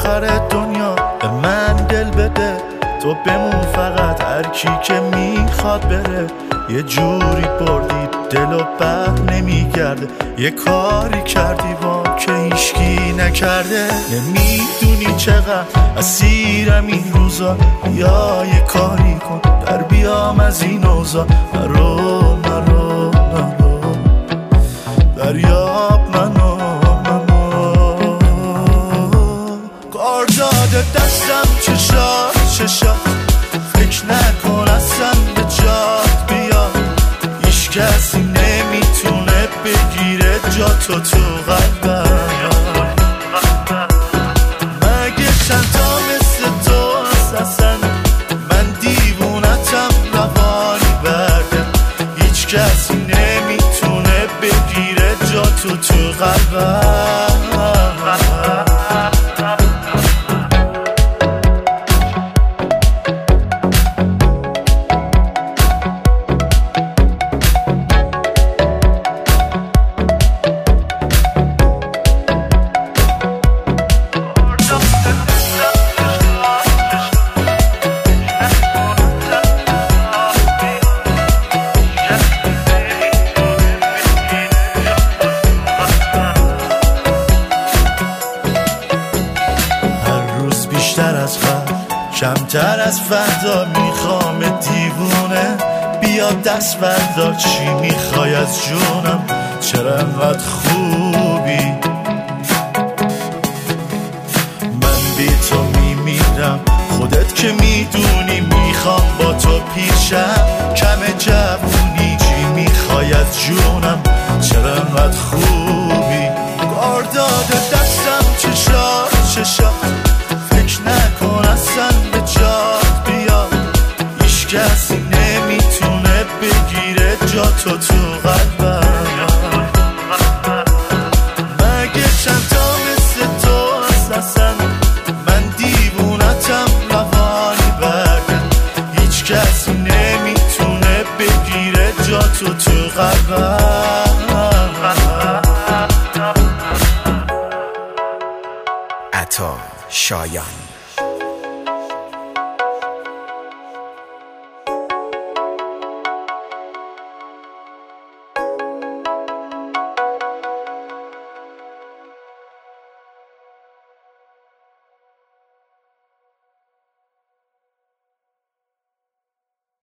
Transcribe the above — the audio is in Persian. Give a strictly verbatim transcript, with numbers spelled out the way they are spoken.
آخر دنیا به من دل بده، تو بمون فقط، هر کی که میخواد بره. یه جوری بردی دل و بر نمیگرده، یه کاری کردی با که هیچکی نکرده. نمیدونی چقدر اسیرم این روزا، یا یه کاری کن در بیام از این اوضاع. نرو نرو نرو دریاب منو منو، کار داده دستم چشات چشات، فکر نکن اصلا به جات بیاد. هیچ کسی نمیتونه بگیره جاتو تو قلبم، مگه چند تا مثل تو اصلا. من دیوونتم روانی برده، هیچ کسی نمیتونه بگیره جاتو تو قلبم. کمتر از فردا میخوام دیوونه، بیا دست بردار چی میخوای از جونم. چرا انقدر خوبی من بی تو میمیرم، خودت که میدونی میخوام با تو پیشم. کم جوونی چی میخوای از جونم، چرا انقدر خوبی. کار داده دستم چشات چشات، فکر نکن اصلا به جات بیا. هیچ کسی نمیتونه بگیره جاتو تو قلبم، مگه چند تا مثل تو اصلا. من دیوونتم روانی برده، هیچ کسی نمیتونه بگیره جاتو تو قلبم. عطا شایان.